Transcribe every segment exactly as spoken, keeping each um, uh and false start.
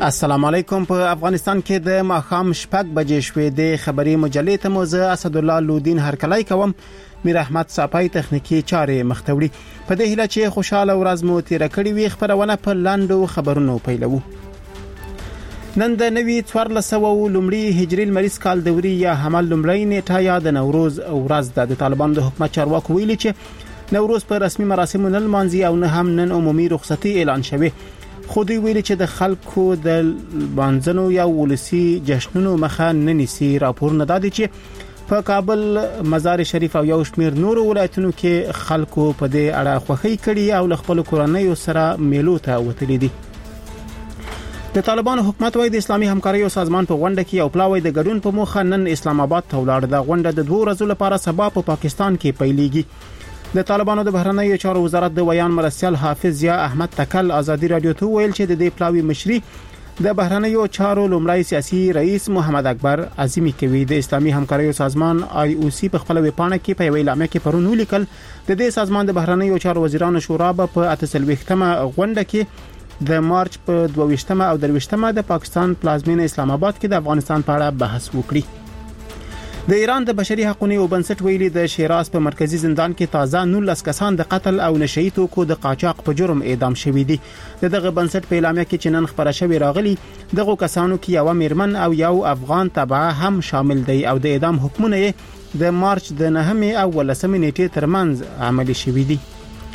السلام علیکم. په افغانستان کې د ماښام شپږ بجې شوې د خبري مجلې ته موزه اسد الله لودین هرکلای کوم. میر احمد صافی تخنیکی چارې مختوړي. په دې هیله چې خوشاله ورځ مو تیر کړی وي خبرونه په لاندو خبرونو پیلوو. نن د نوي څوارلس سوه لومړي هجري لمریز کال دوري یا حمل لومړی نیټه یا د نوروز ورځ د طالبانو د حکومت چارواکو ویلي چې نوروز په رسمي مراسمو نه لمانځي او نه هم نن عمومي رخصتي اعلان شوه. خو دوی ویلي چې د خلکو د بانځنو یا ولسی جشنونو مخه نه نیسي. راپورونه دادي چې په کابل مزار شریف او یو شمیر نور ولایتونو کې خلکو په دې اړه خوښي کړي او خپل کورنۍ سره میلو ته وتلي دي. د طالبانو حکومت وايي د اسلامي همکارۍ سازمان په غونډه کې او پلاوی د ګډون په موخه نن اسلام آباد ته ولاړ. د غونډه د دوه ورځې لپاره سبا په پا پاکستان کې پیلېږي. د طالبانو د بهرنیو چارو وزارت د ویان مرستیال حافظ یا احمد تکل ازادي رادیو ته ویل چې د دې پلاوی مشري د بهرنیو چارو لومړی سیاسي رئیس محمد اکبر عظیمی کوي. د اسلامي همکارۍ سازمان آی او سی په خپل ویبپاڼه کې په یوه اعلامیه کې پرون ولیکل د دې سازمان د بهرنیو چارو وزیرانو شورا په اتهڅلوېښتمه غونډه کې د مارچ په دوه ویشتمه او درویشتمه د پاکستان پلازمینه اسلام آباد کې د افغانستان په اړه بحث وکړي. د ایران د بشري حقوقو او بنسټ ویلي د شیراز په مرکزی زندان کې تازه نولس کسان د قتل او نشئی توکو د قاچاق په جرم اعدام شوي دي. دغه بنسټ په اعلامیه کې چې نن خبره شوې راغلي دغه کسانو کې یو میرمن او یو افغان تبعه هم شامل دي او د اعدام حکمونه د مارچ د نهمې او ولسمې نیټې ترمنځ عملي شوي دي.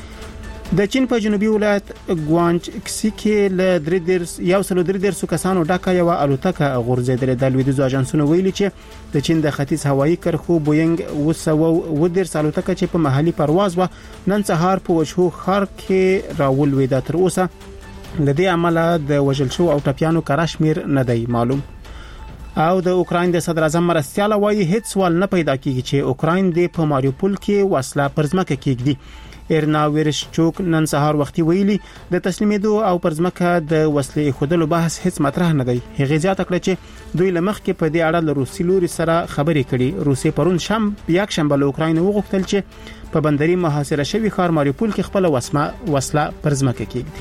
د چین په جنوبي ولایت ګوانج کسی کې ل درې درس یو سل درې درس کسانو ډاکا یو الوتکه غورځیدل. د لویدیځو اژانسونو ویلي چې د چین د ختیځ هوایي کرښو بوینګ اوه سوه اوه درس الوتکه چې په محلي پرواز و نن سهار په وشو خار کې راولویده. تر اوسه د دې عمله د وژل شو او ټپیانو کراشمیر نه دی معلوم. او د اوکراین د صدر اعظم مرستیال وایي هیڅ سوال نه پیدا کیږي چې اوکراین د په ماریوپول کې وسله پرځمکه کېږي. ایرنا ویرشچوک نن سهار وختي ویلي د تسلیمېدو او پرځمکه د وسلې خودلو بحث هیڅ مطرح نه دی. هغه زیاته کړه چې دوی لمخ کې په دې اړه له روسي لوري سره خبرې کړي. روسي پرون شم یک شنبه له اوکراین وغوښتل چې په بندري محاصره شوی ښار ماریوپول کې خپل وسمه وسله پرځمکه کېږي.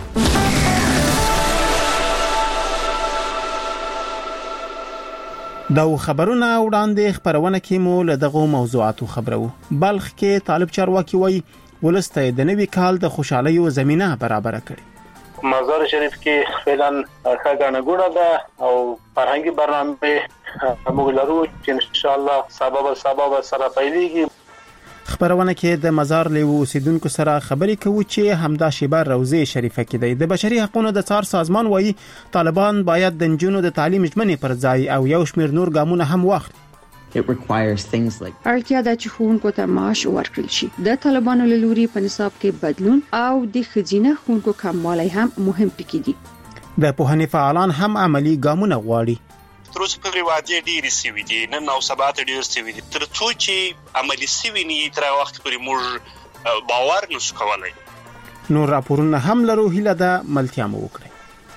دا خبرونه وړاندې خبرونه کې مو له دغه موضوعاتو خبرو. بلخ کې طالب چارواکي وایي ولسته د نوي کال د خوشحالۍ زمينه برابر کړي. مزار شریف کې فعلا ښاګانه ګوړه ده او فرهنګي برنامه موږ لرو چې ان شاء الله سبب سبب سره پیلېږي. خبرونه کې د مزار له اوسیدونکو سره خبرې کوي چې همدا شیبه روزه شریفه کې دی. د بشري حقوقو د څار سازمان وایي طالبان باید د نجونو د تعلیم ژمنې پر ځای او یو شمیر نور ګامونه هم واخلي. It requires things like اړتیا ده چې ښوونکو ته معاش ورکړل شي. د طالبانو له لوري په نصاب کې بدلون او د خزینه ښوونکو کموالی هم مهم پکې دي. د پوهنې فعالان هم عملی ګامونه غواړي. تر اوسه پورې وعدې ډېرې سوي دي، نن او سبا ته ډېر سوي دي. تر څو چې عملي سوي نه تر وخت پورې موږ باور نشو کولای. نور راپورونه هم لرو. هیله ده ملتیا مو وکړي.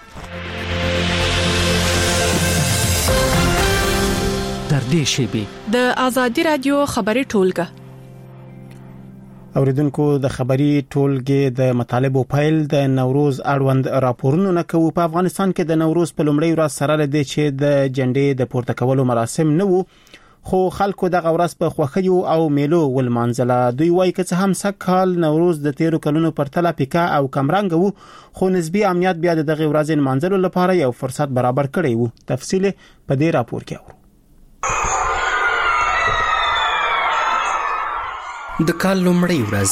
در دې شیبې د ازادي رادیو خبري ټولګه اوریدونکو د خبري ټولګې د مطالبو فایل د نوروز اړوند راپورونه نه کوي. په افغانستان کې د نوروز په لومړۍ ورځ سره لدی چې د جنډې د پورته کولو مراسم نه وو خو خلکو دغه ورځ په خوښیو او میلو ولمانځله. دوی وایي چې هم سکهال نوروز د تیرو کلونو پرتله پیکا او کمرنګ وو خو نسبی امنیت بیا دغه ورځ لمانځلو لپاره یو فرصت برابر کړی وو. تفصیل په دې راپور کې اورو. د کال لومړی ورځ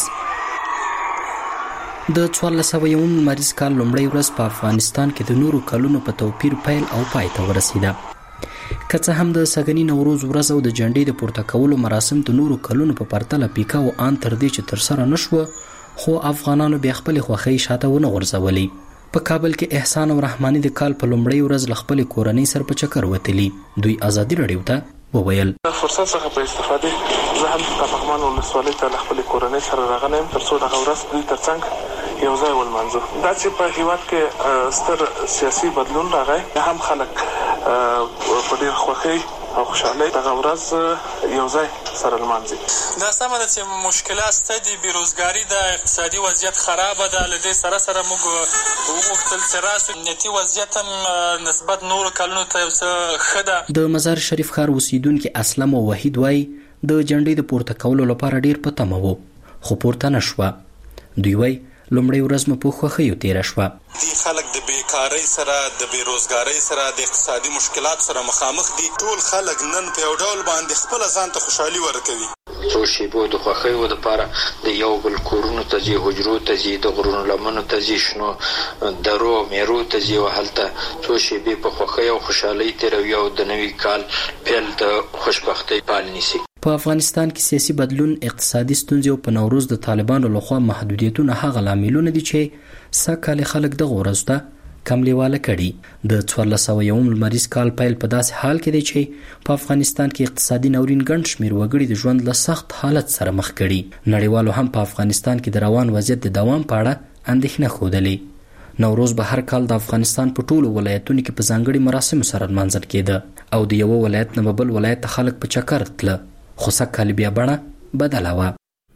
د څوارلس سوه یو لمریز کال لومړی ورځ په افغانستان کې د نورو کلونو په توپیر پیل او پای ته ورسیده. که څه هم د سګنی نوروز ورځ او د جنډې د پورته کولو مراسم د نورو کلونو په پرتله پیکا او ان تر دې چې تر سره نشو خو افغانانو بیا خپل خوښي شاته ونه غورځولې. په کابل کې احسان او رحماني د کال په لومړی ورځ ل خپل کورنۍ سره په چکر وتلی. دوی ازادي رادیو ته وویل فرصت څخه په استفاده زه هم د پغمان ولسوالۍ ته خپل کورنۍ سره راغلم تر څو د ورځ دوی ترڅنګ یو ځای ولمانځو. دا چې په هیواد کې ستر سیاسي بدلون راغی هم خلک په ډېر خوښۍ او خوشحالي دغه ورځ یو ځای سره لمانځي. دا سمه ده چې مشکلات ستدي، بیروزګاري د اقتصادي وضعیت خرابه ده، له دې سره سره موږ وغوښتل چې راسو امنیتي وضعیت هم نسبت نورو کلونو ته یو څه ښه ده. د مزار شریف ښار اوسیدونکي اسلم او وحید وایي د جنډۍ د پورته کولو لپاره ډیر په تمه وو، خو پورته نه شوه. دوی وایي لومړۍ ورځ مو په خوښیو تېره شوه. دي خلک د بیکارۍ سره، د بیروزګارۍ سره، د اقتصادي مشکلات سره مخامخ دي. ټول خلک نن په یو ډول باندې خپل ځان ته خوشحالي ورکوي. څو شیبو د خوښیو دپاره د یو بل کورونو ته ځي، حجرو ته ځي، د غرونو لمنو ته ځي، شنو درو میرو ته ځي او هلته څو شیبې په خوښۍ او خوشحالۍ تېروي او د نوي کال پیل د خوشبختۍ پال نیسي. په افغانستان کې سیاسي بدلون، اقتصادي ستونزې او په نوروز د طالبانو لخوا محدودیتونه هغه لاملونه دي چې سږکال خلک دغه ورځو ته کم لیواله کړي. د څوارلس سوه یوم لمریز کال پیل په داسې حال کې دی چې په افغانستان کې اقتصادي ناورین ګڼ شمېر وګړي د ژوند له سخت حالت سره مخ کړي. نړیوالو هم په افغانستان کې د روان وضعیت د دوام په اړه اندېښنه ښودلې. نوروز به هر کال د افغانستان په ټولو ولایتونو کې په ځانګړي مراسمو سره لمانځل کېده او د یوه ولایت نه بل ولایت ته خلک په چکر تله، خو سږکال بیا بڼه بدله وه.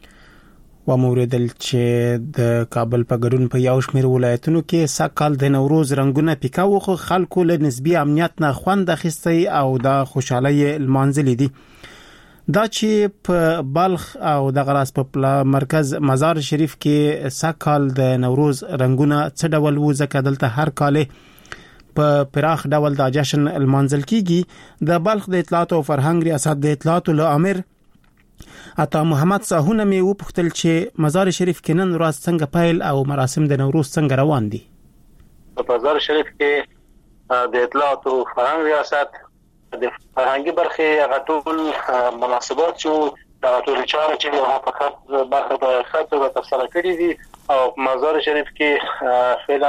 وموریدل چې د کابل په ګډون په یو شمېر ولایتونو کې سږکال د نوروز رنګونه پیکا وخو، خلکو له نسبي امنیت نه خوند اخیستی او د خوشحالۍ لمانځلې دي. دا چې په بلخ او د غراس په مرکز مزار شریف کې سږکال د نوروز رنګونه څه ډول وو، ځکه دلته هر کال په پراخ ډول د جشن لمانځل کیږي. د بلخ د اطلاعات او فرهنګ ریاست د اطلاعات له امر عطا محمد ساهونه می وپوښتل چې مزار شریف کې نن ورځ څنګه پیل او مراسم د نوروز څنګه روان دي. په مزار شریف کې د اطلاعات او فرهنګ ریاست د فرهنګي برخې هغه ټول مناسبات چې د ټول چارې چې هغه په خاطر برخه په خاطر تفصیل کړی دي او مزار شریف کې فعلا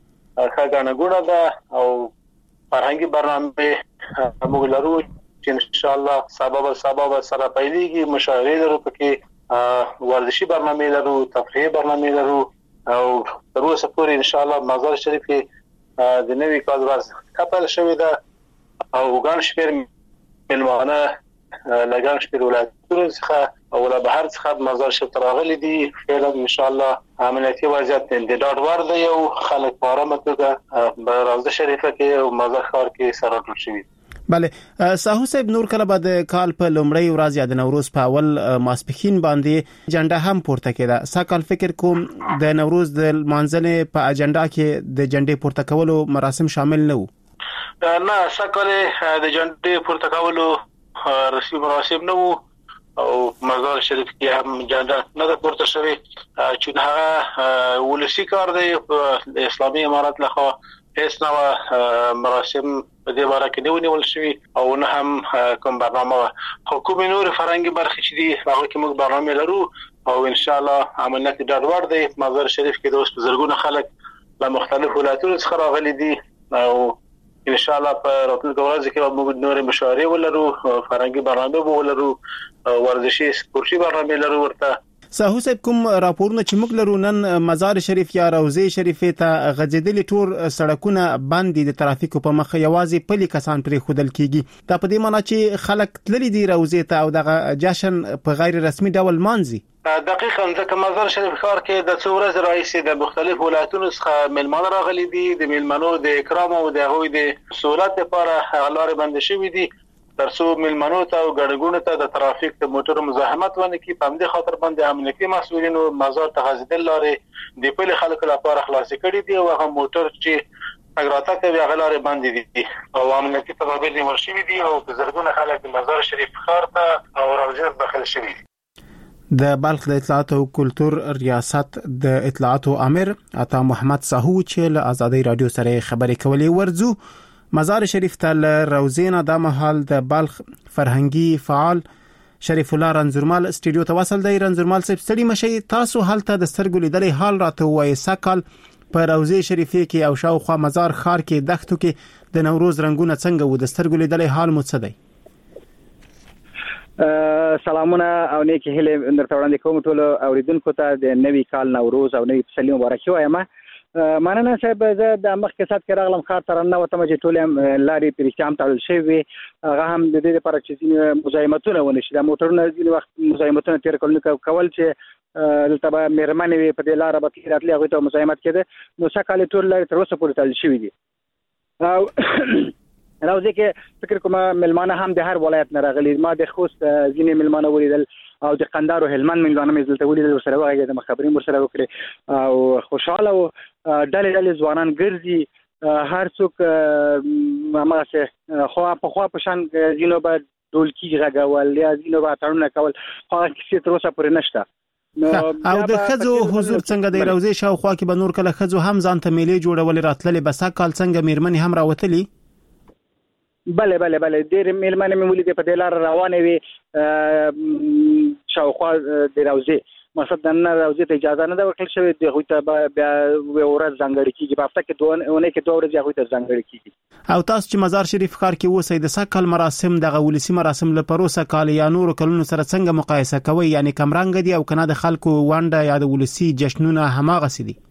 ښه ګڼه ده او فرهنګي برنامه موږ لرو چې ان شاء الله سبب سبب سره پیلېږي. مشاعرې لرو، پکې ورزشي برنامه لرو، تفریحي برنامه لرو او تر اوسه پورې ان شاء الله مزار شریف کې د نوي کال ورځ کپل شوې ده او ګڼ شمېر مېلمانه له ګڼ شمېر ولایتونو څخه او له بهر څخه مزار شریف ته راغلي دي. فعلا ان شاء الله امنیتي وضعیت د ډاډ وړ دی او خلک په ارامه توګه په روضه شریفه کې او مزار ښار کې سره ټول شوي. بله ساهو صاحب، نور کله بعد کال په لومړی ورځ یا د نوروز په اول ماسپښین باندې جنډه هم پورته کېده. سږکال فکر کوم د نوروز د لمانځنې په اجنډا کې د جنډې پورته کولو مراسم شامل نه وو. نه، سږکال د جنډې پورته کولو رسمي مراسم نه وو او مزار شریف کې هم جنډه نه پورته شوې چې هغه ولسی کار دی. په اسلامي امارات لخوا هیڅ نوع مراسم په دې باره کې نه ونیول شوي او نه هم کوم برنامه حکومي نور فرهنګي برخې چې دي هغه کې موږ برنامه لرو او ان شاء الله امنیت ډاډ وړ دی. مزار شریف کې د اوس زرګونه خلک له مختلفو ولایتونو څخه راغلي دي او ان شاء الله په راتلونکي ورځ کې موږ نور مشاعرې ولرو، فرهنګي برنامه ولرو، ورزشي سپورتي برنامه لرو. ورته ساهو صاحب، کوم راپورونه چې موږ لرو نن مزار شریف یا روضه شریف ته غځېدلي ټول سړکونه بند دي، د ترافیکو په مخ یوازې پلي کسان پرې خودل کیږي. دا په دې معنی چې خلک تللي دي روضه ته او دغه جشن په غیر رسمي ډول مانځي. دقیقاً، ځکه مزار شریف ښار کې د څو ورځې راهیسې د مختلفو ولایتونو څخه میلمانه راغلي دي. د میلمنو د اکرام او د هغوی د سہولت لپاره لارې بندې شوې دي ترڅو میلمنو ته او ګڼګونو ته د ترافیک د موټرو مزاحمت ونه کړي. په همدې خاطر باندې امنیتي مسؤلینو مزار ته غځېدل لارې د پلي خلکو لپاره خلاصې کړي دي او هغه موټر چې تګ راتګ کوي هغه لارې بندې دي او امنیتي تدابیر نیول شوي دي او زرګونه خلک د مزار شریف ښار ته او روضه داخل شوي دي. د بلخ د اطلاعات او کلتور ریاست د اطلاعات امر عطا محمد ساهو چې له آزادۍ رادیو سره خبرې کولې ورزو مزار شریف ته له روزینه د محل د بلخ فرهنګي فعال شریف الله رنزورمال استودیو ته وصل دی. رنزورمال صاحب، ستړي مشي، تاسو هلته د سترګو لیدلې حال راته وایي. سږکال په روضه شریفه کې او شاوخوا مزار ښار کې دښتو کې د نوروز رنگونه څنګه وو؟ د سترګو لیدلې حال مو څه دی؟ سلامونه او نیکی هیله درته وړاندې کوم ټول اوریدونکو ته د نوي کال نوروز او نوي پسرلي مبارکي وایم. مننه صاحب زه د مخکې سات کې راغلم خاطر تر نه وته چې ټول لاري پرېښتام تړل شوی هغه هم د دې لپاره چې ځینې مزاحمتونه ونه شي د موټرونو ځینې وخت مزاحمتونه تیر کول کول چې دلته به مېرمنې وي په دې لاره به تیر راتلې هغوی ته مزاحمت کېده نو سږ کال ټول لارې تر اوسه پورې تړل شوي دي او راوځي کې فکر کوم ملمانه هم د هر ولایت نه راغلي ما د خوست ځینې ملمانه ولیدل او د قندهار او هلمند ملمانه مې دلته ولیدل ورسره وغږېدم خبرې ورسره وکړې او خوشحاله و ډلې ډلې ځوانان ګرځي هر څوک هماغسې خوا په خوا په شان ځینو به ډولکي غږول یا ځینو به اتڼونه کول خو هغه کیسې تر اوسه پورې نشته او د ښځو حضور څنګه دی روزي شاوخوا کې به نور کله ښځو هم ځان ته میلې جوړولې راتللې بس کال څنګه میرمنې هم راوتلې بله بله بله ډېرې مېلمنې مې ولیدې په دې لاره روانې وې شاوخوا د روضې مقصد د نن روضې ته اجازه نه ده ورکړل شوې د هغوی ته بیا یوه ورځ ځانګړې کېږي په هفته کې دوه اونۍ کې دوه ورځې هغوی ته ځانګړې کېږي او تاسو چې مزار شریف ښار کې اوسئ د سږ کال مراسم دغه ولسي مراسم له پروسه کال یا نورو کلونو سره څنګه مقایسه کوئ یعنې کمرنګه دي او که نه د خلکو ونډه یا د ولسي جشنونه هماغسې دي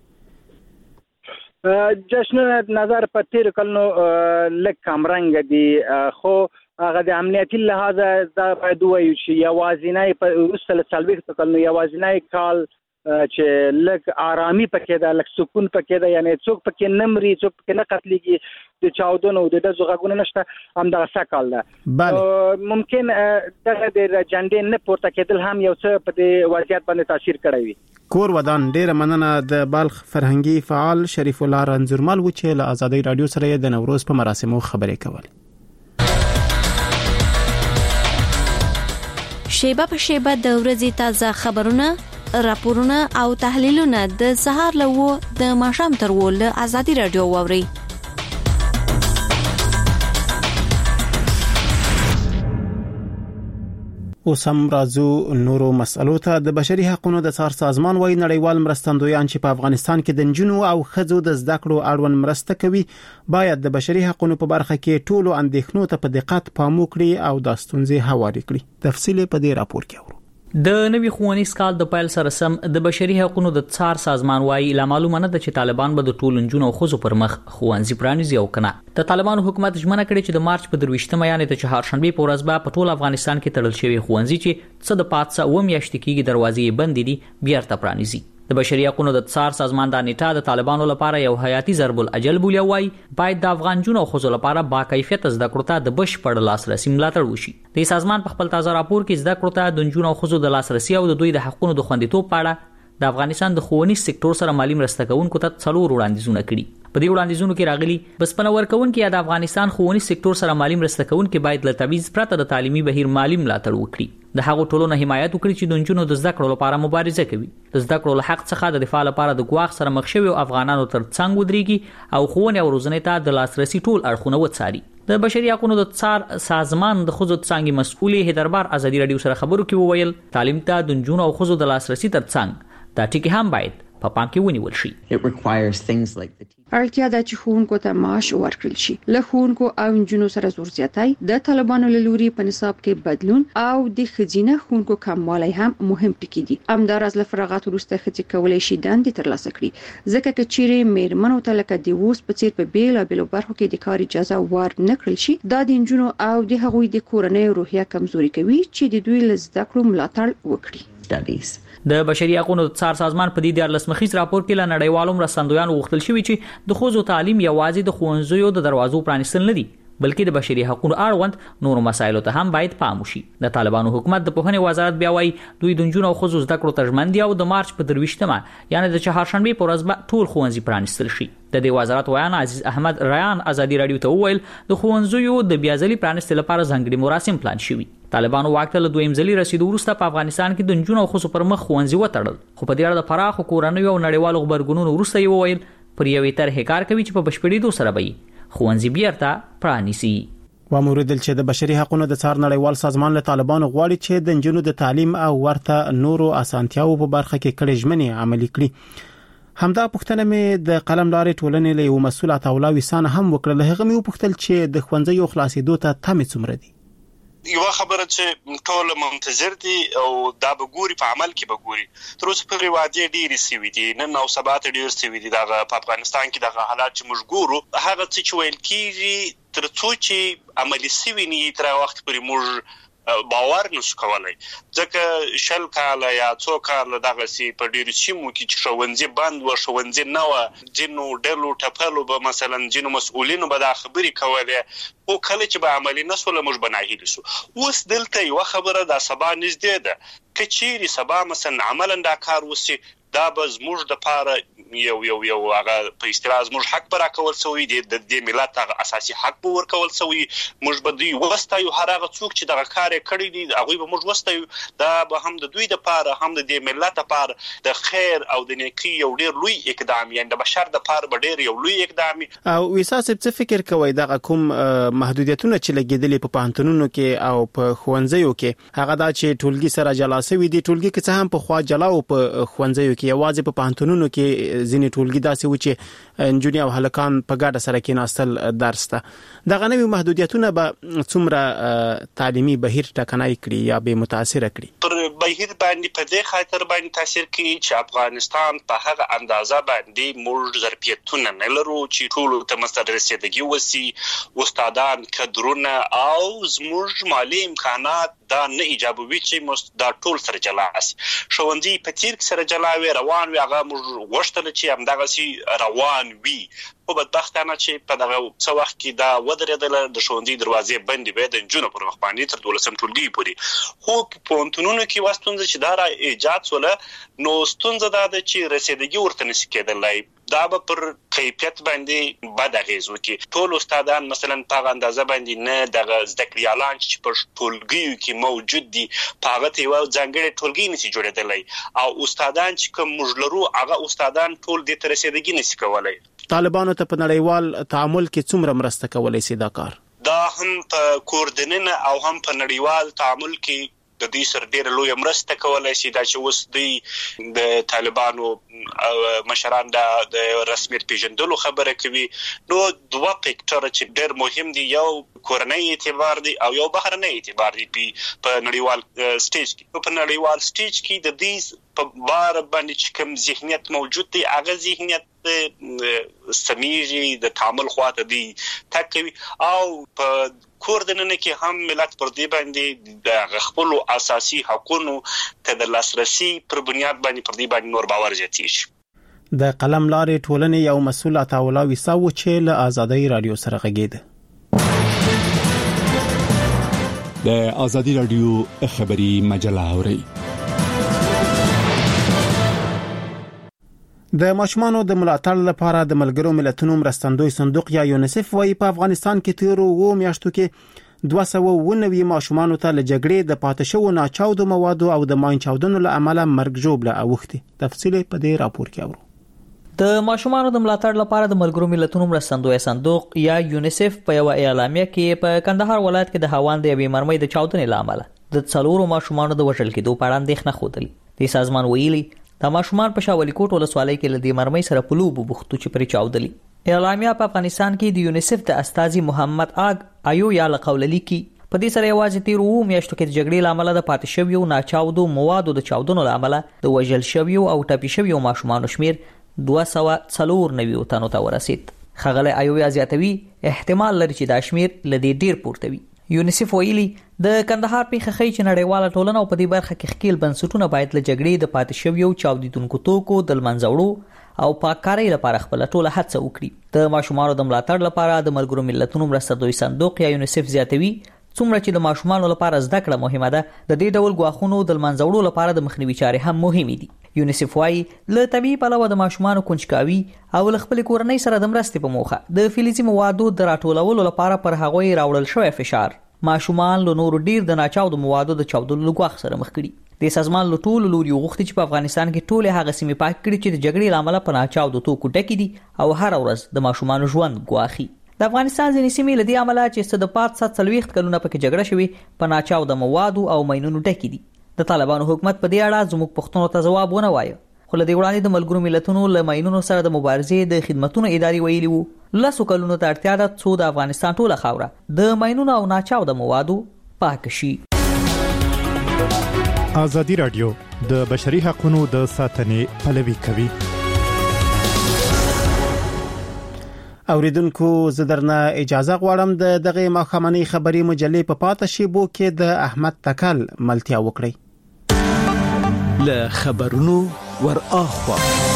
جشنونه نظر په تیر کلونو لږ کمرنګه دي خو هغه د امنیتي لحاظه دا باید ووایو چې یوازینی په وروسته له څلوېښتو کلونو یوازینی کال چې لږ آرامي پکې ده لږ سکون پکې ده یعنې څوک پکې نه مري څوک پکې نه قتلېږي د چاودنو د ډزو غږونه نشته همدغه سږ کال ده ممکن دغه د جنډې نه پورته کېدل هم یو څه په دې وضعیت باندې تاثیر کړی وي کور ودان ډیره مننه د بلخ فرهنګي فعال شریف الله رنځورمل و چې له آزادۍ رادیو سره د نوروز په مراسمو خبرې کولې شیبه په شیبه د ورځې تازه خبرونه راپورونه او تحلیلونه د سهار له و د ماښام تر و له آزادۍ رادیو واوري اوس هم راځو نورو مسئلو ته د بشري حقوقو د څار سازمان وايي نړیوال مرستندویان چې په افغانستان کې د نجونو او ښځو د زده کړو اړوند مرسته کوي باید د بشري حقوقو په برخه کې ټولو اندېښنو ته په دقت پام وکړي او د ستونزې هواري کړي تفصیل په دې راپور کې اورو د نوي ښوونیز کال د پیل سره سم د بشري حقوقو د څار سازمان وايي لا معلومه نه ده چې طالبان به د ټولو نجونو او ښځو پر مخ ښوونځي پرانیزي او کنه د طالبانو حکومت ژمنه کړې چې د مارچ په درویشتمه یعنې د چهارشنبه په ورځ به په ټول افغانستان کې تړل شوی ښوونځي چې څه د پاتسه و میاشتې کېږي دروازې بندې دي بیرته پرانیزي د بشري حقوقو د څار سازمان د نیټه د طالبانو لپاره یو حیاتي ضرب الاجل بولی وای باید د افغان جنونو او ښځو لپاره با کیفیت زده کړو ته د بشپړ لاسرسي ملاتړ وشي د سازمان په خپل تازه راپور کې زده کړو ته د جنونو او ښځو د لاسرسي او د دوی د حقوقو د خوندیتوب په اړه د افغانستان د ښوونیز سکتور سره مالی مرسته کوونکو ته څلور وړاندیزونه کړي په دې وړاندیزونو کې راغلي بسپنه ورکوونکي د افغانستان ښوونیز سکتور سره مالی مرسته کوونکي باید له تبعیض پرته د تعلیمي بهیر مالی ملاتړ وکړي د هغو ټولو نه حمایت وکړي چې د نجونو د زده کړو لپاره مبارزه کوي د زده کړو له حق څخه د دفاع لپاره د ګواښ سره مخ شوي افغانانو تر څنګ ودرېږي او ښوونې او روزنې ته د لاسرسي ټول اړخونه وڅاري د بشري حقوقو د څار سازمان د ښځو څانګې مسؤلې هیدربار آزادي رادیو سره خبرو کې وویل تعلیم ته د نجونو او ښځو د لاسرسي تر څنګ دا ټکی هم باید په پام کې ونیول شي اړتیا ده چې ښوونکو ته معاش ورکړل شي له ښوونکو او انجونو سره زور زیاتی د طالبانو له لوري په نصاب کې بدلون او د ښځینه ښوونکو کموالی هم مهم ټکي دي همداراز له فراغت وروسته ښځې کولی شي دندې ترلاسه کړي ځکه چې چیرې میرمنو ته لکه د اوس په څیر په بیلابیلو برخو کې د کار اجازه ور نه کړل شي دا د انجونو او د هغوی د کورنۍ روحیه کمزوري کوي چې د دوی له زده کړو ملاتړ وکړي د بشري حقوقو د څار سازمان په دې دیارلس مخیز راپور کې له نړیوالو مرستندویانو غوښتل شوی چې د ښځو تعلیم یوازې د ښوونځیو د دروازو پرانیستل نه دي بلکې د بشري حقوقو اړوند نورو مسایلو ته هم باید پام وشي د طالبانو حکومت د پوهنې وزارت بیا وايي دوی د نجونو او ښځو زده کړو ته ژمن دي او د مارچ په درویشتمه یعنې د چهارشنبې په ورځ به ټول ښوونځي پرانیستل شي د دې وزارت ویان عزیز احمد ریان آزادي رادیو ته وویل د ښوونځیو د بیا ځلي پرانیستلو لپاره ځانګړي مراسم پلان شوي طالبانو واک ته له دویم ځلي رسیدو وروسته په افغانستان کې د نجونو او ښځو پر مخ ښوونځي وتړل خو په دې اړه د پراخو کورنیو او نړیوالو غبرګونونو وروسته یې وویل پر یوې طرحې کار کوي چې په بشپړېدو سره به ښوونځي بیرته پرانیسي وموردل چې د بشري حقوقو د څار نړیوال سازمان له طالبانو غواړي چې د نجونو د تعلیم او ورته نورو اسانتیاو په برخه کې کړي ژمنې عملي کړي همدا پوښتنه مې د قلم لارې ټولنې له یو مسؤل عطاولا وسانه هم وکړه هغه مې وپوښتل چې د ښوونځیو خلاصېدو ته تمې څومره دي یو خبره چې ټول منتظر دي او دا به ګوري په عمل کې به ګوري. تر اوسه پورې وعدې ډېرې سوي دي، نن او سبا ته ډېر سوي دي. دغه په افغانستان کې دغه حالات چې موږ ګورو، هغه څه چې ویل کېږي تر څو چې عملي سوي نه تر وخت پورې موږ باور نشو کولای. ځکه شل کاله یا څو کاله دغه سي په ډېرو سیمو کې چې ښوونځي بند و، ښوونځي نه و، ځینو ډلو ټپلو به مثلا ځینو مسؤلینو به دا خبرې کولې، خو کله چې به عملي نه شول موږ به ناهیلي شو. اوس دلته یوه خبره دا سبا نږدې ده، که چیرې سبا مثلا عملا دا کار وسي، دا به زموږ دپاره یو یو یو هغه په اصطلاح زموږ حق به راکول سوی دی، د دې ملت هغه اساسي حق به ورکول سوی. موږ به دوی وستایو، هر هغه څوک چې دغه کار یې کړی دی هغوی به موږ وستایو. دا به هم د دوی دپاره هم د دې ملت دپاره د خیر او د نیکۍ یو ډېر لوی اقدام، یعنې د بشر دپاره به ډېر یو لوی اقدام. او ویسا صاحب څه فکر کوئ دغه کوم محدودیتونه چې لګېدلي په پوهنتونونو کې او په ښوونځیو کې، هغه دا چې ټولګي سره جلا سوي دي، ټولګي که څه هم پخوا جلا و په ښوونځیو کې، یوازې په پوهنتونونو کې ځینې ټولګي داسې و چې نجونې او هلکان په ګډه سره کېناستل درس ته. دغه نوي محدودیتونه به څومره تعلیمي بهیر ټکنی کړي یا به متاثره کړي؟ پر بهیر باندې په دې خاطر باندې تاثیر کوي چې افغانستان په هغه اندازه باندې موږ ظرفیتونه نه لرو چې ټولو ته مثلا رسیدګي وسي، استادان، کدرونه او زموږ مالي امکانات دا نه ایجابوي چې دا ټول سره جلا شي. ښوونځي په تیر کې سره جلا وي، روان وي، هغه موږ غوښتل چې همدغسې روان وي. خو بدبختانه چې په دغه څه وخت کې دا ودرېدله، د ښوونځي دروازې بندې وې د نجونو پر مخ باندې تر دولسم ټولګي پورې. خو په پوهنتونونو کې یوه ستونزه چې دا را ایجاد سوله، نو ستونزه دا ده چې رسیدګي ورته نشي کېدلی. دا به پر کیفیت باندې بد اغېز وکړي. ټول استادان مثلا په هغه اندازه باندې نه دغه زده کړیالان چې په ټولګیو کې موجود دي په هغه ته یوه ځانګړې ټولګي نشي جوړېدلی، او استادان چې کوم موږ لرو هغه استادان ټول دې ته رسیدګي نشي کولی. طالبانو ته په نړیوال تعامل کې څومره مرسته کولی سي دا کار؟ دا هم په کوردننه او هم په نړیوال تعامل کې د دې سره ډېره لویه مرسته کولی شي. دا چې اوس دوی د طالبانو مشران د رسمیت پیژندلو خبره کوي، نو دوه فکټره چې ډېر مهم دي، یو کورنۍ اعتبار دی او یو بهرنۍ اعتبار دی په نړیوال سټیج کې. په نړیوال سټیج کې د دې په باره باندې چې کوم ذهنیت موجود دی، هغه ذهنیت سمیږي د تعامل خواته دی تګ کوي، او په کوردننه کې هم ملت پر دې باندې د خپلو اساسي حقونو ته د لاسرسي پر بنیاد باندې پر دې باندې نور باور زیاتېږي. د قلم لارې ټولنې یو مسؤل عطاالله ویسا و چې له آزادۍ رادیو سره غږېده. د آزادۍ رادیو خبري مجله اوري. د ماشومانو د ملاتړ لپاره د ملګرو ملتونو مرستندوی صندوق یا یونیسف وايي په افغانستان کې تیرو و میاشتو کې دوه سوه و نوي ماشومانو ته له جګړې د پاتې شوو ناچاودو موادو او د ماین چاودنو له امله مرګ ژوبله اوښتي. تفصیل په دې راپور کې اورو. د ماشومانو د ملاتړ لپاره د ملګرو ملتونو مرستندوی صندوق یا یونیسف په یو اعلامیه کې په کندهار ولایت کې د هاوند د یوې مرمۍ د چاودنې له امله د څلورو ماشومانو د وژل کېدو په اړه اندېښنه ښودلې. دې سازمان ویلي دا ماشومان په شاولي کوټ ولسوالۍ کې له دې مرمۍ سره په لوبو بوختو چې پرې چاودلي. اعلامیه په افغانستان کې د یونیسف د استاذي محمد آگ ایو یا لقوللی کې په دې سره یوازې تیرو میاشتو کې د جګړې له امله د پاتې شویو ناچاودو موادو د چاودنو له امله د وژل شویو او ټپي شویو ماشومانو شمیر دوه سوه څلور نوي تنو ته ورسید. ښاغلی ایو زیاتوي احتمال لري چې دا شمیر له دې ډیر پورته وي. یونیسف ویلي د کندهار پیښه ښیي چې نړیواله ټولنه او په دې برخه کې ښکیل بنسټونه باید له جګړې د پاتې شویو چاودیدونکو توکو د له منځه وړو او پاککارۍ لپاره خپله ټوله هڅه وکړي. د ماشومانو د ملاتړ لپاره د ملګرو ملتونو مرستندوی صندوق یا یونیسف زیاتوي څومره چې د ماشومانو لپاره زده کړه مهمه ده، د دې ډول ګواښونو د له منځه وړو لپاره د مخنیوي چارې هم مهمې دي. یونیسف وايي له طبیعي پلوه د ماشومانو کنجکاوي او له خپلې کورنۍ سره د مرستې په موخه د فلزي موادو د راټولولو لپاره پر هغوی راوړل شوی فشار ماشومان له نورو ډیر د ناچاودو موادو د چاودلو له ګواښ سره مخ کړي. د سازمان له ټولو لوري غوښتي چې په افغانستان کې ټولې هغه سیمې پاک کړي چې د جګړې له امله په ناچاودو توکو ډکې دي او هر ورځ د ماشومانو ژوند ګواښي. د افغانستان ځینې سیمې له دې امله چې څه د پات سات څلوېښت کلونه پکې جګړه شوې په ناچاوده موادو او ماینونو ډکې دي. د طالبانو حکومت په دې اړه زموږ پوښتنو ته ځواب ونه وایه، خو له دې وړاندې د ملګرو ملتونو له ماینونو سره د مبارزې د خدمتونو ادارې ویلي وو لسو کلونو ته اړتیا ده څو د افغانستان ټوله خاوره د ماینونو او ناچاوده موادو پاک شي. ازادي رادیو د بشري حقوقو د ساتنې پلوي کوي. اوریدونکو زه درنه اجازه غواړم د دغه مخامنۍ خبري مجلې په پاته شیبو کې د احمد تکل ملتیا وکړي. له خبرونو ور اخوا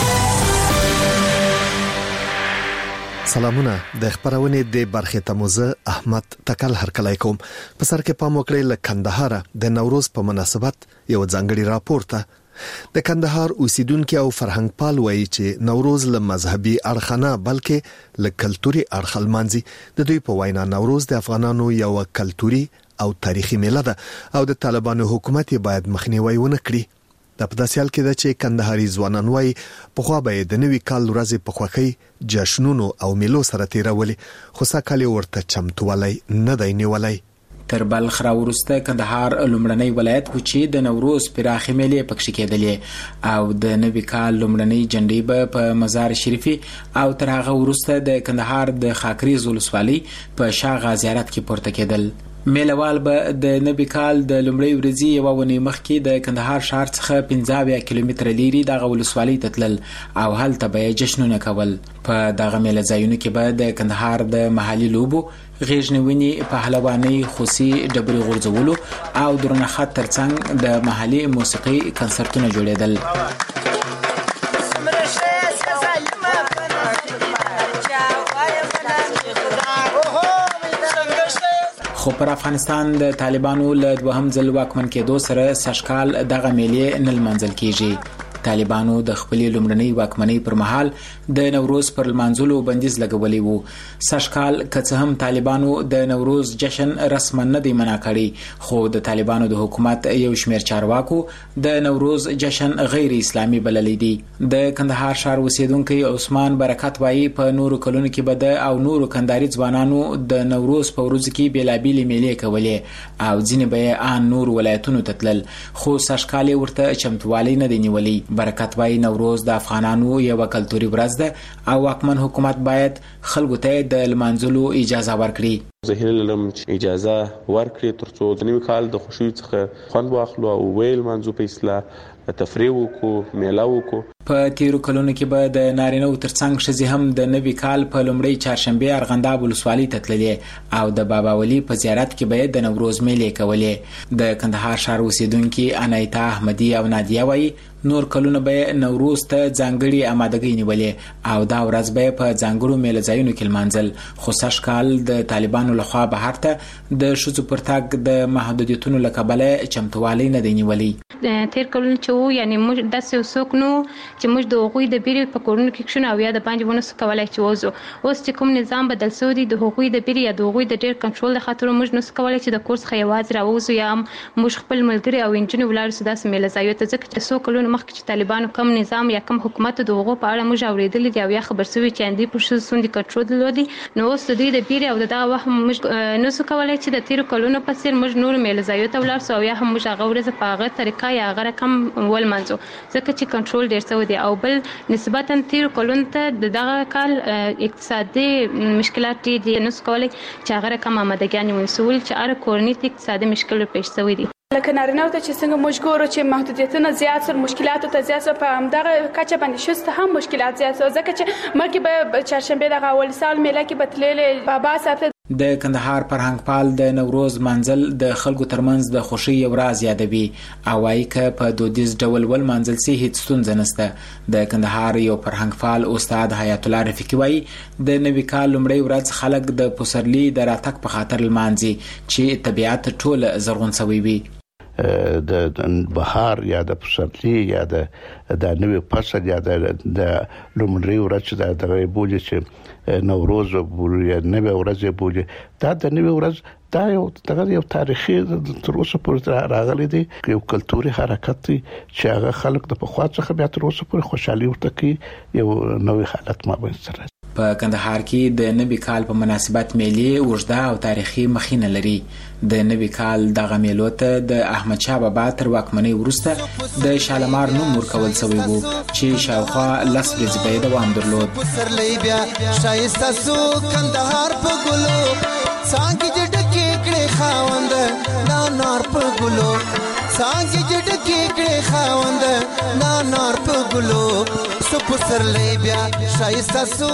سلامونه د خبرونه د برخه تموزه احمد تکل هرکلای کوم. په سر کې پام وکړئ ل کندهار د نوروز په مناسبت یو ځانګړي راپور ته د کندهار اوسیدونکو او فرهنګ پال وایي چې نوروز له مذهبي اړخ نه بلکې له کلتوري اړخ لمانځي. د دوی په وینا نوروز د افغانانو یو کلتوري او تاریخي میله ده او د طالبانو حکومت باید مخنیوي ونه کړي. د پداسیال کې د چې کندهاري ځوانان وایي په خو به د نوي کال ورځې په خوخي جشنونو او میلو سره تیرولي خو ساکالي ورته چمتوالي نه دی نیولای. تر بلخ را ورسته کندهار لومړنی ولایت و چې د نوروز پراخي میلې پکښ کېدلې او د نوي کال لومړنی جنډې به په مزار شریفي او تر هغه ورسته د کندهار د خاکریز ولسوالۍ په شاغه زیارت کې پورته کېدل. میلوال به د نوي کال د لومړۍ ورځې یو ونی مخکې د کندهار ښار څخه پنځه کیلومتره لري د ولسوالۍ ته تلل او هلته به جشنونه کول. په دغه میله ځایونو کې به د کندهار د محلي لوبو غیژنونی پهلواني خوسي ډبري غورځولو او درنه خط ترڅنګ د محلي موسیقي کنسرتونه جوړېدل. خو پر افغانستان د طالبانو له دوهم ځل واکمن کېدو سره سشکال دغه میلې نه لمانځل کیږي. طالبانو د خپلې لومړنۍ واکمنۍ پر مهال د نوروز پر لمانځلو بندیز لګولی وو. سشکال که څه هم طالبانو د نوروز جشن رسما نه دی منع کړی خو د طالبانو د حکومت یو شمېر چارواکو د نوروز جشن غیر اسلامي بللی دی. د کندهار ښار اوسیدونکي عثمان برکت وایي په نورو کلونو کې به د او نورو کندهاري ځوانانو د نوروز په ورځو کې بیلابېلې میلې کولې او ځینې به یې ان نور ولایتونو ته تلل خو سشکال ورته چمتووالی نه دی نیولی. برکت وایي نوروز د افغانانو یو کلتوري ورځ ده او واکمن حکومت باید خلکو ته د لمانځلو اجازه ورکړي. زه هیله لرم چې اجازه ورکړي ترڅو د نوي کال د خوښۍ څخه خوند واخلو او ویل منځو په اصلاح تفریح وکړو میله وکړو. په تیرو کلونو کې به د نارینه ترڅنګ ښځې هم د نوي کال په لومړۍ چهارشنبه ارغنداب ولسوالۍ ته تللې او د بابا ولی په زیارت کې به د نوروز میلې کولې. د کندهار ښار اوسیدونکي انایتا احمدي او نادیه وایي نور کلونه به نوروز ته ځانګړي آمادګۍ نیولې او دا ورځ به په ځانګړو میله ځایونو کې لمانځل خو سږکال د طالبانو لخوا بهر ته د ښځو پر تګ د محدودیتونو له کبله چمتووالی نه دی نیولی. تیر کلونه چې وو یعنی موږ داسې وسوک نو چې موږ د هغوی د بیرې په کورونو کې کښینو او یا د باندې ونه سو کولای چې وځو. اوس چې کوم نظام بدل شوی دی د هغوی د بیرې یا د هغوی د ډیر کنټرول د خاطر موږ نو سو کولای چې د کور څخه یوازې راوځو یا موږ خپل ملګري او انجنونو ولاړ سو داسې میله ځایو ته ځکه چې څو کلونه مخکې چې طالبانو کم نظام یا کم حکومت د هغو په اړه موږ اورېدلي دي او یا خبر شوي چې اندې پر ښځو څومره کنټرول درلودي. نو اوس د دوی د بیرې او د دغه وخت موږ نو سو کولای چې د تیرو کلونو په څېر موږ نور میله ځایو ته ولاړ سو او یا هم موږ هغه ورځ په هغه طریقه یا هغه رقم ولمانځو ځکه چې کنټرول ډېر شوی دی. او بل نسبتا تیرو کلونو ته د دغه کال اقتصادي مشکلات دي نو سو کولای چې هغه رقم آمادګیانې ونیسول چې هر کورنۍ ته اقتصادي مشکل پیښ شوی دی. لکه نارینه ته چې څنګه موږ ګورو چې محدودیتونه زیات سره مشکلات ته زیات سره په همدغه کچه باندې شسته هم مشکلات زیات سره ځکه چې مکه به چهارشنبه دغه اول سال میله کې بتللې بابا صاحب د کندهار فرهنګ پال د نوروز منزل د خلکو ترمنځ د خوشي یو راز یادوي او وايي ک په دودیز ډول ول منزل سي هیڅ ستونزه نشته. د کندهار یو فرهنګ پال استاد حیات الله رفیقي وايي د نوي کال لومړی ورځ خلک د پسرلی د راتګ په خاطر لمانځي چې طبيعت ټول زرغون سوي وي. د بهار یا د پسرلی یا د د نوې فصل یا د لومړی ورځ د دغه بوجي چې نوروز بوجي یا نوې ورځ بوجي دا د نوې ورځ دا یو دغه یو تاریخي تر اوسه پورې راغلی دی یو کلتوري حرکت دی چې هغه خلک د پخوا څخه بیا تر اوسه پورې خوشحالي ورته کوي یو نوې حالت ما وینځي. په کندهار کې د نوي کال په مناسبت میلې وژده او تاریخي مخینه لري. د نوي کال دغه میلو ته د احمد شاه بابا تر واکمنۍ وروسته د شالمار نوم ورکول شوی وو چې شاوخوا لس ورځې به دوام درلود. څنګه جټکی کړي خاوند دا نار په ګلو څنګه جټکی کړي خاوند دا نار په ګلو سپسر لې بیا شایسته سو.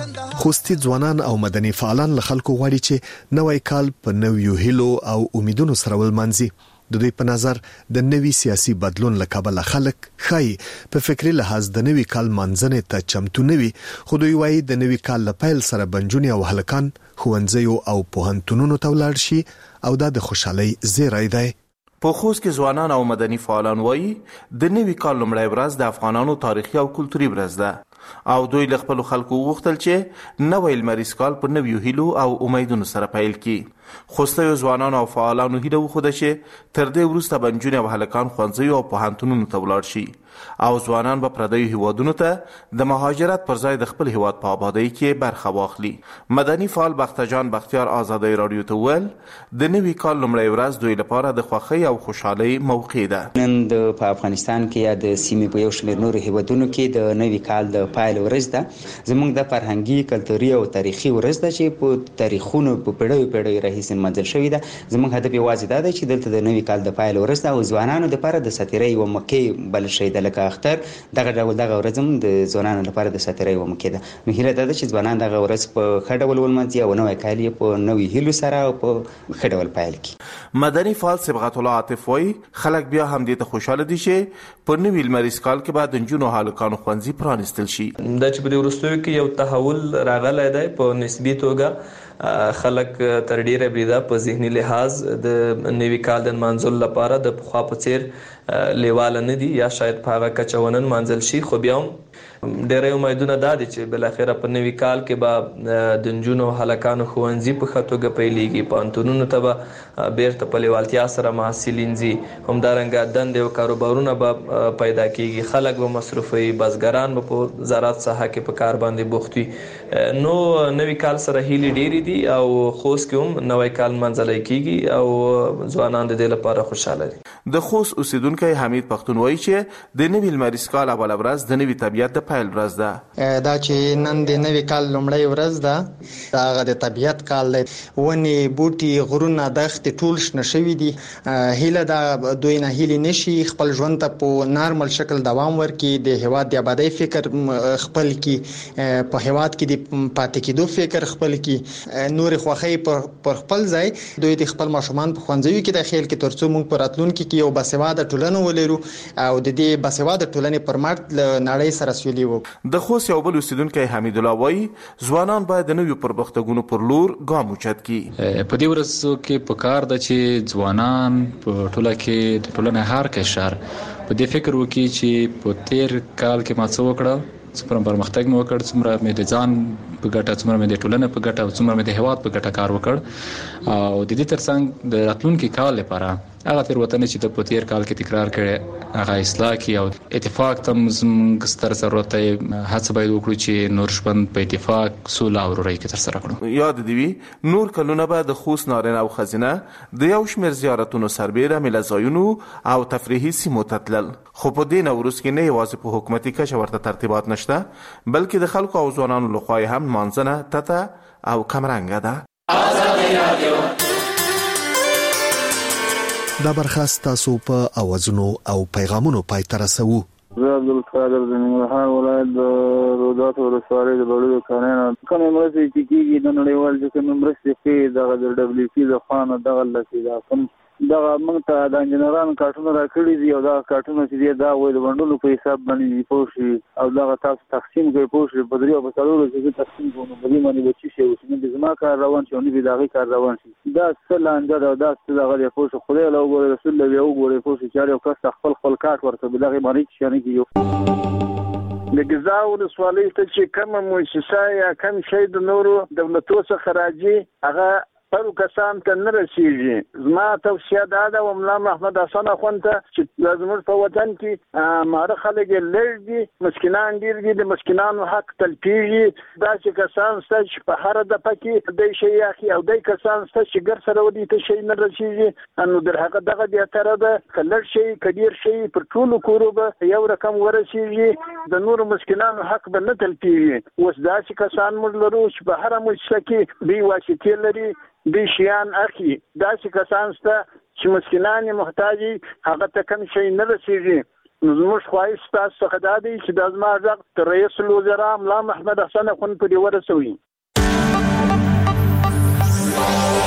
خوستي ځوانان او مدني فعالان له خلکو غواړي چې نوې کال په نویو هیلو او امیدونو سره ولمانځي. د دوی په نظر د نوي سیاسي بدلون له کبله خلک خای په فکری لحاظ د نوي کال منځنه ته چمتو نوي، خو دوی وايي د نوي کال له پیل سره بنجونی او هلکان ښوونځیو او پوهنتونونو ته ولاړ شي او دا د خوشحالي زیری دی. په خوست کې ځوانان او مدني فعالان وایي د نوي کال لومړی ورځ د افغانانو تاریخي او کلتوري ورځ ده او دوی له خپل خلکو وغوښتل چې نوی لمریز کال په نویو هیلو او امیدونو سره پیل کړي. خوستي ځوانان او فعالانو هیله وخوده چې تر دې وروسته بنجونی او هلکان ښوونځیو او پوهنتونونو ته ولاړ شي او ځوانان به پردیو هیوادونو ته د مهاجرت پر ځای د خپل هیواد په آبادی کې برخه واخلي. مدني فعال بختجان بختیار آزادۍ رادیو ته ویل د نوي کال لومړی ورځ دوی لپاره د خوښۍ او خوشحالۍ موقع ده. نن د په افغانستان کې یا د سیمې په یو شمېر نورو هیوادونو کې د نوي کال د پایل ورځ ده. زموږ د فرهنګي کلتوري او تاریخي ورځ ده چې په تاریخونو په پیړیو پیړیو راهیسې منځل شوې ده. زموږ هدف یوازې دا دی چې دلته د نوي کال د پایل ورځ ده او ځوانانو لپاره د ساتیرۍ یوه موقع بلل شوې ده. لکه اختر دغه ډول دغه ورځ هم د ځوانانو لپاره د ساتیرۍ یوه موقع ده. نو هیله دا ده چې ځوانان دغه ورځ په ښه ډول ولمانځي او نوی کال یې په نوي هیلو سره او په ښه ډول پیل کړي. مدني فعال صبغت الله عاطف وایي خلک بیا هم دې ته خوشحاله دي چې په نوي لمریز کال کې به د نجونو هلکانو ښوونځي پرانیستل شي. دا چې په دې وروستیو کې یو تحول راغلی دی په نسبي توګه خلک تر ډیره بریده په ذهني لحاظ د نوي کال د نمانځلو لپاره د پخوا په څیر لیواله نه دي یا شاید په هغه کچه ونه نمانځل شي، خو بیا هم ډیری امیدونه دا دي چې بالاخره په نوي کال کې به د نجونو هلکانو ښوونځي په ښه توګه پیلیږي، پوهنتونونو ته به بیرته په لیوالتیا سره محصلین ځي، همدارنګه دندې او کاروبارونه به پیدا کیږي، خلک به مصروفوي، بزګران به په زراعت ساحه کې په کار باندې بوخت وي. نو نوي کال سره هیلې ډیرې دي او خوست کې هم نوی کال منځلی کیږي او ځوانان د دې لپاره خوشحاله دي. د خوست اوسیدونکی حمید پښتون وایي چې د نوي لمریز کال اوله ورځ د نوي طبیعت د پیل ورځ ده. دا چې نن د نوي کال لومړی ورځ ده دا هغه د طبیعت کال دی. ونې بوټي غرونه دښتې ټول شنه شوي دي. هیله دا دوی نه هیلې نشي خپل ژوند ته په نارمل شکل دوام ورکړي، د هیواد د آبادۍ فکر خپل کړي، په هیواد کې د پاتې کېدو فکر خپل کړي، نور خوښۍ پر خپل ځای دوی د خپل ماشومان په ښوونځیو کې داخل کړي ترڅو موږ په راتلونکي کې یو باسواده ټولنه ولرو او د دې باسواده ټولنې پر مټ له نړۍ سره سولې وکړو. د خوست یو بل اوسیدونکی حمید الله وایي ځوانان باید د نویو پرمختګونو پر لور ګام اوچت کړي. په دې ورځو کې پکار ده چې ځوانان په ټوله کې د ټولنې هر قشر په دې فکر وکړي چې په تیر کال کې ما څه وکړل، څومره پرمختګ مې وکړ، څومره مې د ځان په ګټه، څومره مې د ټولنې په ګټه او څومره مې د هیواد په ګټه کار وکړ او د دې ترڅنګ د راتلونکي کال لپاره هغه تیروتنې چې د په تیر کال کې تکرار کړي هغه اصلاح کړي او اتفاق ته زموږ ستر ضرورت دی. هڅه باید وکړو چې نور ژوند په اتفاق سوله او ورورۍ کې ترسره کړو. یاد دی وي نور کلونه به د خوست نارنج او خزینه د یو شمېر زیارتونو سربیره میله ځایونو او تفریحي سیمو ته تلل، خو په دې نوروز کې نه یوازې په حکومتي کچه ورته ترتیبات نشته بلکې د خلکو او ځوانانو لخوا هم مانځنه تته او کمرنګه ده. دا برخه ستاسو په اوازونو او پیغامونو پای ته رسوو. زه عبدالقادر د ننګرهار ولایت د رودات ولسوالۍ د بړیو کانونه کومې مرستې چې کېږي د نړیوال چې کومې مرستې کوي دغه د ډبلیو سي د خوا نه دغه لسې دا کوم دغه موږ ته د انجینرانو کارټونه راکړي دي او دغه کارټونه چې دي دا وایي د بنډلو په حساب باندې پوه شي او دغه تاسو تقسیم کوئ پوه شي په درې او په څلورو چې زه تقسیم کوم نو په دې باندې به څه شی وشي، نه د زما کار روان شي او نه د هغې کار روان شي. دا څه لانجه ده او دا څه دغه دی پوه شي. خدای له وګورئ رسول الله بیا وګورئ پوه شي چې هر یو کس ته خپل خپل کارت ورته په دغې باندې هېڅ شی نه کېږي. د ګزا ولسوالۍ ته چې کومه مؤسسه یا کوم شی د نورو دولتو څخه راځي هغه هر کسان ته نه رسیږي. زما توصیه دا ده و ملا محمد حسن اخوند ته چې زموږ په وطن کې ماره خلک لږ دي، مسکینان ډېر دي، د مسکینانو حق تلفیږي. داسې کسان شته چې په هره دفعه کې دی شی اخلي او دی کسان شته چې ګر سره ودي ته شی نه رسیږي. نو در هغه دغه بهتره ده که لږ شی که ډېر شی پر ټولو کورو به یو رقم ورسیږي، د نورو مسکینانو حق به نه تلفیږي. اوس داسې کسان موږ لرو چې په هره مؤسسه کې دوی واسطې لري د شیان اخی داسې کسان سته چې مسکینان محتاجي هغه ته کم شي نه رسیږي. زموږ خواهش تاسو څخه دا دی چې د زما غږ تر رئیس الوزرا ملا محمد حسن اخوند پورې ورسوي.